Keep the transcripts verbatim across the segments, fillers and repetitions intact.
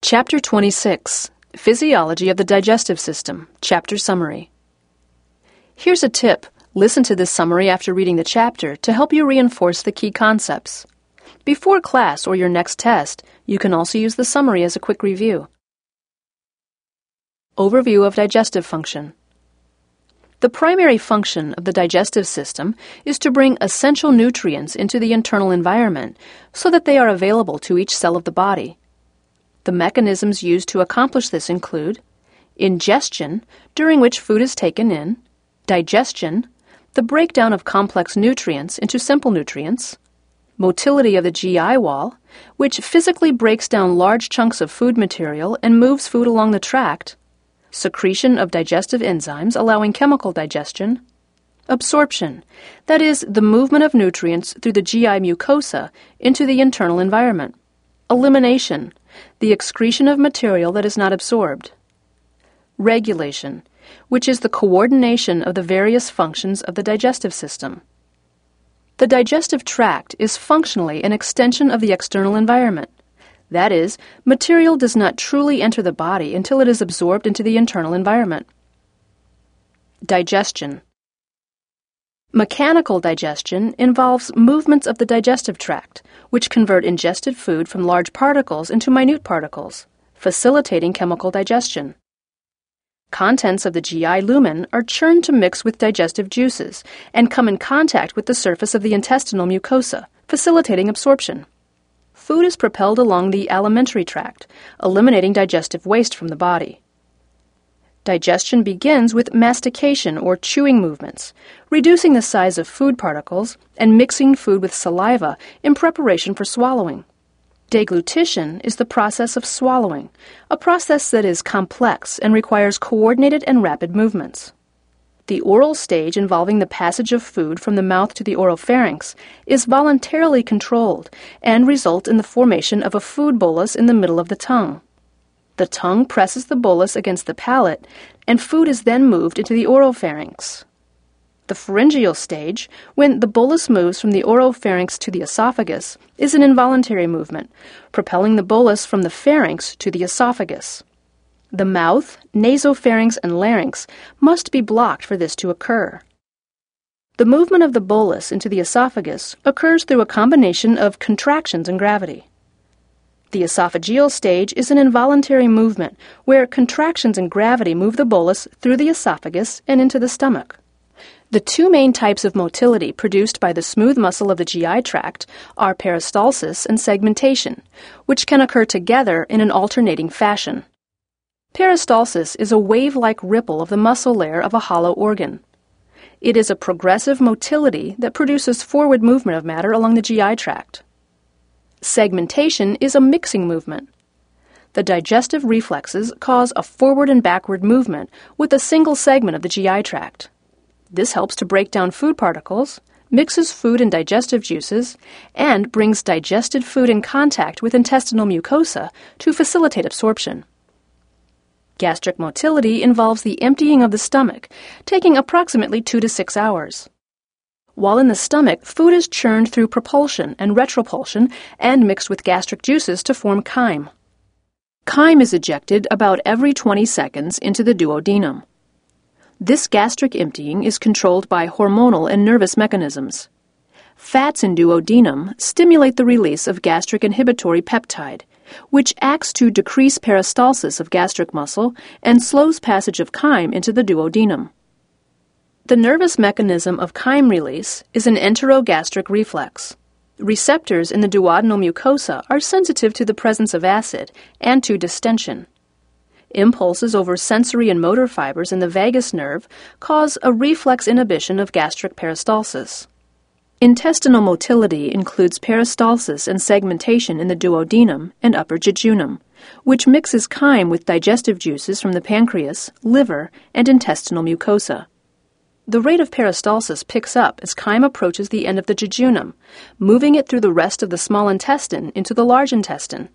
Chapter twenty-six, Physiology of the Digestive System, Chapter Summary. Here's a tip. Listen to this summary after reading the chapter to help you reinforce the key concepts. Before class or your next test, you can also use the summary as a quick review. Overview of digestive function. The primary function of the digestive system is to bring essential nutrients into the internal environment so that they are available to each cell of the body. The mechanisms used to accomplish this include ingestion, during which food is taken in, digestion, the breakdown of complex nutrients into simple nutrients, motility of the G I wall, which physically breaks down large chunks of food material and moves food along the tract, secretion of digestive enzymes allowing chemical digestion, absorption, that is, the movement of nutrients through the G I mucosa into the internal environment, elimination, the excretion of material that is not absorbed, regulation, which is the coordination of the various functions of the digestive system. The digestive tract is functionally an extension of the external environment. That is, material does not truly enter the body until it is absorbed into the internal environment. Digestion. Mechanical digestion involves movements of the digestive tract, which convert ingested food from large particles into minute particles, facilitating chemical digestion. Contents of the G I lumen are churned to mix with digestive juices and come in contact with the surface of the intestinal mucosa, facilitating absorption. Food is propelled along the alimentary tract, eliminating digestive waste from the body. Digestion begins with mastication or chewing movements, reducing the size of food particles and mixing food with saliva in preparation for swallowing. Deglutition is the process of swallowing, a process that is complex and requires coordinated and rapid movements. The oral stage involving the passage of food from the mouth to the oropharynx is voluntarily controlled and results in the formation of a food bolus in the middle of the tongue. The tongue presses the bolus against the palate, and food is then moved into the oropharynx. The pharyngeal stage, when the bolus moves from the oropharynx to the esophagus, is an involuntary movement, propelling the bolus from the pharynx to the esophagus. The mouth, nasopharynx, and larynx must be blocked for this to occur. The movement of the bolus into the esophagus occurs through a combination of contractions and gravity. The esophageal stage is an involuntary movement where contractions and gravity move the bolus through the esophagus and into the stomach. The two main types of motility produced by the smooth muscle of the G I tract are peristalsis and segmentation, which can occur together in an alternating fashion. Peristalsis is a wave-like ripple of the muscle layer of a hollow organ. It is a progressive motility that produces forward movement of matter along the G I tract. Segmentation is a mixing movement. The digestive reflexes cause a forward and backward movement with a single segment of the G I tract. This helps to break down food particles, mixes food and digestive juices, and brings digested food in contact with intestinal mucosa to facilitate absorption. Gastric motility involves the emptying of the stomach, taking approximately two to six hours. While in the stomach, food is churned through propulsion and retropulsion and mixed with gastric juices to form chyme. Chyme is ejected about every twenty seconds into the duodenum. This gastric emptying is controlled by hormonal and nervous mechanisms. Fats in duodenum stimulate the release of gastric inhibitory peptide, which acts to decrease peristalsis of gastric muscle and slows passage of chyme into the duodenum. The nervous mechanism of chyme release is an enterogastric reflex. Receptors in the duodenal mucosa are sensitive to the presence of acid and to distension. Impulses over sensory and motor fibers in the vagus nerve cause a reflex inhibition of gastric peristalsis. Intestinal motility includes peristalsis and segmentation in the duodenum and upper jejunum, which mixes chyme with digestive juices from the pancreas, liver, and intestinal mucosa. The rate of peristalsis picks up as chyme approaches the end of the jejunum, moving it through the rest of the small intestine into the large intestine.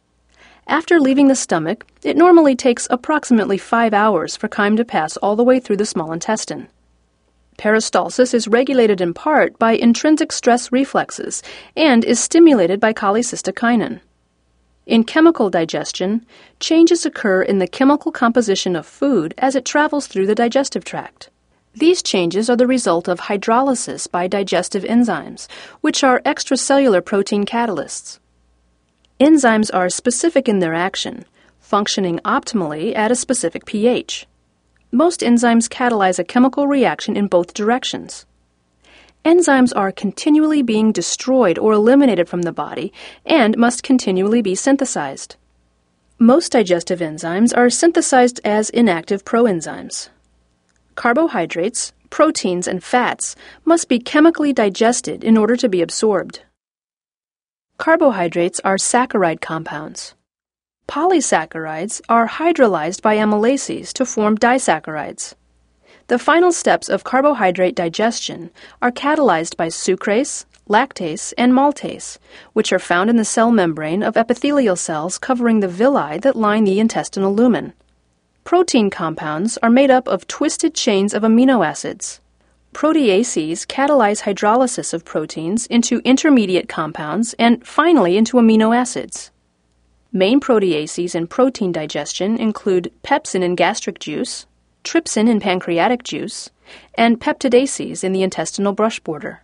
After leaving the stomach, it normally takes approximately five hours for chyme to pass all the way through the small intestine. Peristalsis is regulated in part by intrinsic stress reflexes and is stimulated by cholecystokinin. In chemical digestion, changes occur in the chemical composition of food as it travels through the digestive tract. These changes are the result of hydrolysis by digestive enzymes, which are extracellular protein catalysts. Enzymes are specific in their action, functioning optimally at a specific pH. Most enzymes catalyze a chemical reaction in both directions. Enzymes are continually being destroyed or eliminated from the body and must continually be synthesized. Most digestive enzymes are synthesized as inactive proenzymes. Carbohydrates, proteins, and fats must be chemically digested in order to be absorbed. Carbohydrates are saccharide compounds. Polysaccharides are hydrolyzed by amylases to form disaccharides. The final steps of carbohydrate digestion are catalyzed by sucrase, lactase, and maltase, which are found in the cell membrane of epithelial cells covering the villi that line the intestinal lumen. Protein compounds are made up of twisted chains of amino acids. Proteases catalyze hydrolysis of proteins into intermediate compounds and finally into amino acids. Main proteases in protein digestion include pepsin in gastric juice, trypsin in pancreatic juice, and peptidases in the intestinal brush border.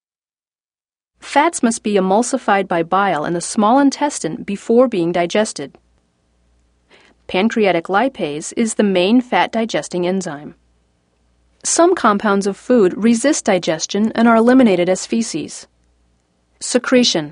Fats must be emulsified by bile in the small intestine before being digested. Pancreatic lipase is the main fat-digesting enzyme. Some compounds of food resist digestion and are eliminated as feces. Secretion.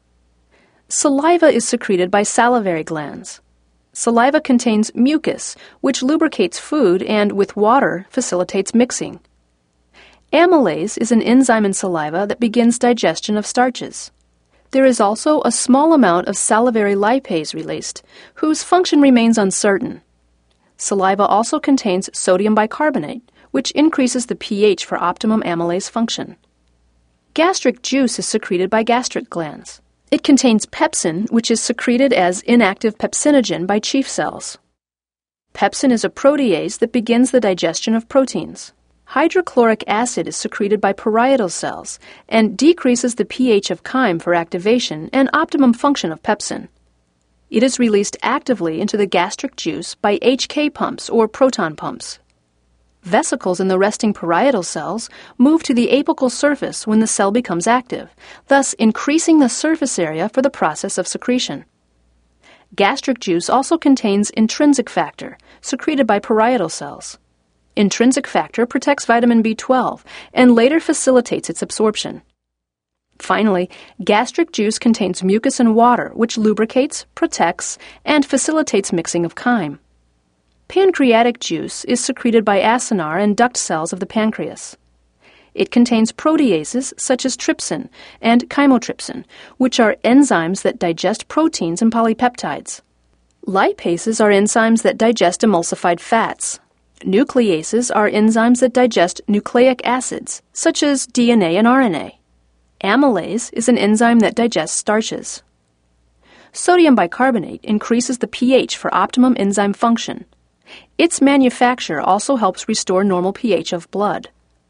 Saliva is secreted by salivary glands. Saliva contains mucus, which lubricates food and, with water, facilitates mixing. Amylase is an enzyme in saliva that begins digestion of starches. There is also a small amount of salivary lipase released, whose function remains uncertain. Saliva also contains sodium bicarbonate, which increases the pH for optimum amylase function. Gastric juice is secreted by gastric glands. It contains pepsin, which is secreted as inactive pepsinogen by chief cells. Pepsin is a protease that begins the digestion of proteins. Hydrochloric acid is secreted by parietal cells and decreases the pH of chyme for activation and optimum function of pepsin. It is released actively into the gastric juice by H K pumps or proton pumps. Vesicles in the resting parietal cells move to the apical surface when the cell becomes active, thus increasing the surface area for the process of secretion. Gastric juice also contains intrinsic factor, secreted by parietal cells. Intrinsic factor protects vitamin B twelve and later facilitates its absorption. Finally, gastric juice contains mucus and water, which lubricates, protects, and facilitates mixing of chyme. Pancreatic juice is secreted by acinar and duct cells of the pancreas. It contains proteases such as trypsin and chymotrypsin, which are enzymes that digest proteins and polypeptides. Lipases are enzymes that digest emulsified fats. Nucleases are enzymes that digest nucleic acids, such as D N A and R N A. Amylase is an enzyme that digests starches. Sodium bicarbonate increases the pH for optimum enzyme function. Its manufacture also helps restore normal pH of blood.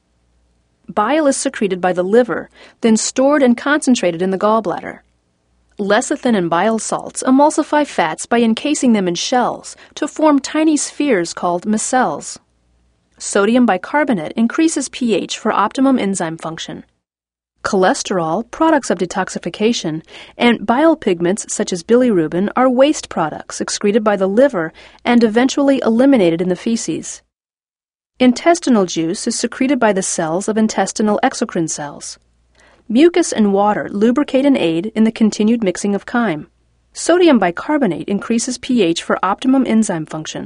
Bile is secreted by the liver, then stored and concentrated in the gallbladder. Lecithin and bile salts emulsify fats by encasing them in shells to form tiny spheres called micelles. Sodium bicarbonate increases pH for optimum enzyme function. Cholesterol, products of detoxification, and bile pigments such as bilirubin are waste products excreted by the liver and eventually eliminated in the feces. Intestinal juice is secreted by the cells of intestinal exocrine cells. Mucus and water lubricate and aid in the continued mixing of chyme. Sodium bicarbonate increases pH for optimum enzyme function.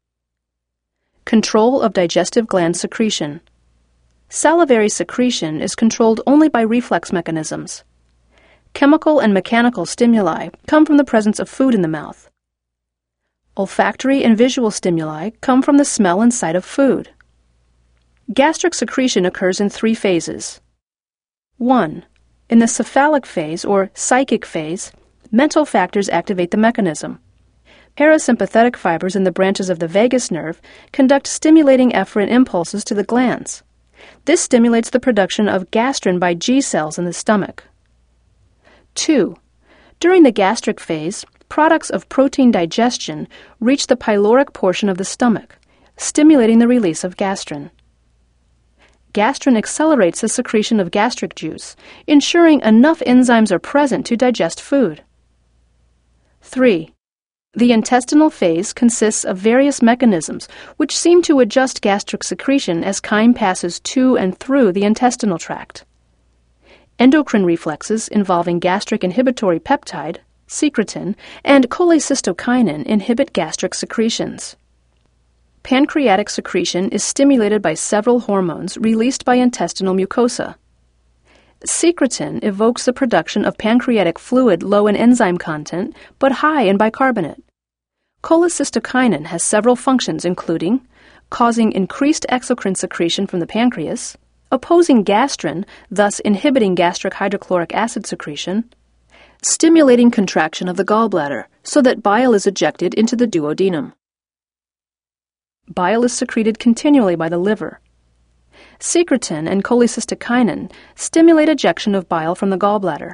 Control of digestive gland secretion. Salivary secretion is controlled only by reflex mechanisms. Chemical and mechanical stimuli come from the presence of food in the mouth. Olfactory and visual stimuli come from the smell and sight of food. Gastric secretion occurs in three phases. one. In the cephalic phase or psychic phase, mental factors activate the mechanism. Parasympathetic fibers in the branches of the vagus nerve conduct stimulating efferent impulses to the glands. This stimulates the production of gastrin by G cells in the stomach. two. During the gastric phase, products of protein digestion reach the pyloric portion of the stomach, stimulating the release of gastrin. Gastrin accelerates the secretion of gastric juice, ensuring enough enzymes are present to digest food. three. The intestinal phase consists of various mechanisms which seem to adjust gastric secretion as chyme passes to and through the intestinal tract. Endocrine reflexes involving gastric inhibitory peptide, secretin, and cholecystokinin inhibit gastric secretions. Pancreatic secretion is stimulated by several hormones released by intestinal mucosa. Secretin evokes the production of pancreatic fluid low in enzyme content but high in bicarbonate. Cholecystokinin has several functions including causing increased exocrine secretion from the pancreas, opposing gastrin, thus inhibiting gastric hydrochloric acid secretion, stimulating contraction of the gallbladder so that bile is ejected into the duodenum. Bile is secreted continually by the liver. Secretin and cholecystokinin stimulate ejection of bile from the gallbladder.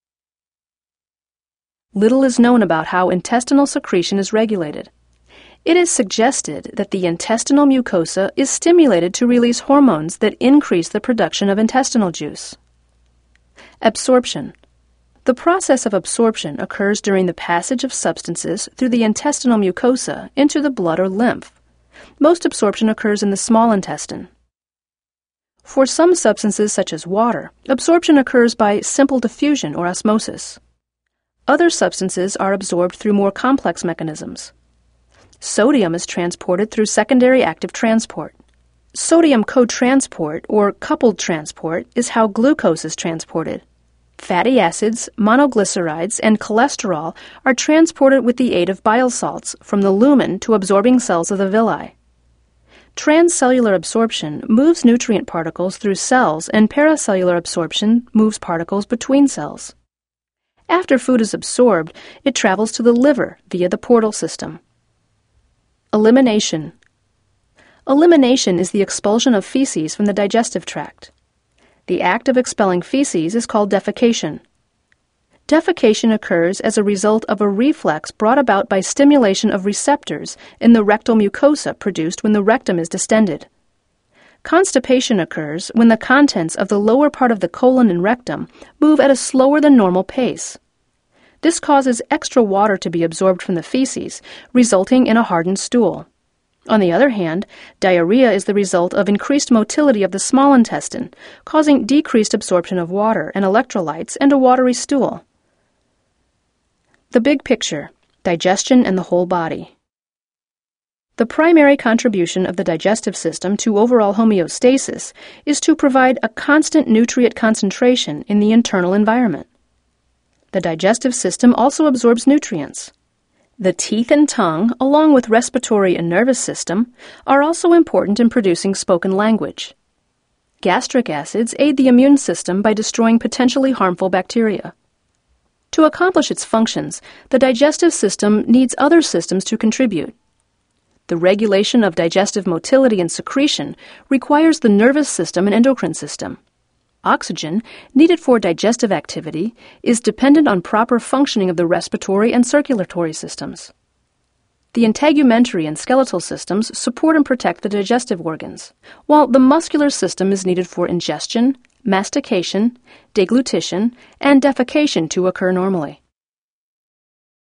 Little is known about how intestinal secretion is regulated. It is suggested that the intestinal mucosa is stimulated to release hormones that increase the production of intestinal juice. Absorption. The process of absorption occurs during the passage of substances through the intestinal mucosa into the blood or lymph. Most absorption occurs in the small intestine. For some substances such as water, absorption occurs by simple diffusion or osmosis. Other substances are absorbed through more complex mechanisms. Sodium is transported through secondary active transport. Sodium cotransport or coupled transport is how glucose is transported. Fatty acids, monoglycerides, and cholesterol are transported with the aid of bile salts from the lumen to absorbing cells of the villi. Transcellular absorption moves nutrient particles through cells, and paracellular absorption moves particles between cells. After food is absorbed, it travels to the liver via the portal system. Elimination. Elimination is the expulsion of feces from the digestive tract. The act of expelling feces is called defecation. Defecation occurs as a result of a reflex brought about by stimulation of receptors in the rectal mucosa produced when the rectum is distended. Constipation occurs when the contents of the lower part of the colon and rectum move at a slower than normal pace. This causes extra water to be absorbed from the feces, resulting in a hardened stool. On the other hand, diarrhea is the result of increased motility of the small intestine, causing decreased absorption of water and electrolytes and a watery stool. The big picture: digestion and the whole body. The primary contribution of the digestive system to overall homeostasis is to provide a constant nutrient concentration in the internal environment. The digestive system also absorbs nutrients. The teeth and tongue, along with respiratory and nervous system, are also important in producing spoken language. Gastric acids aid the immune system by destroying potentially harmful bacteria. To accomplish its functions, the digestive system needs other systems to contribute. The regulation of digestive motility and secretion requires the nervous system and endocrine system. Oxygen, needed for digestive activity, is dependent on proper functioning of the respiratory and circulatory systems. The integumentary and skeletal systems support and protect the digestive organs, while the muscular system is needed for ingestion, mastication, deglutition, and defecation to occur normally.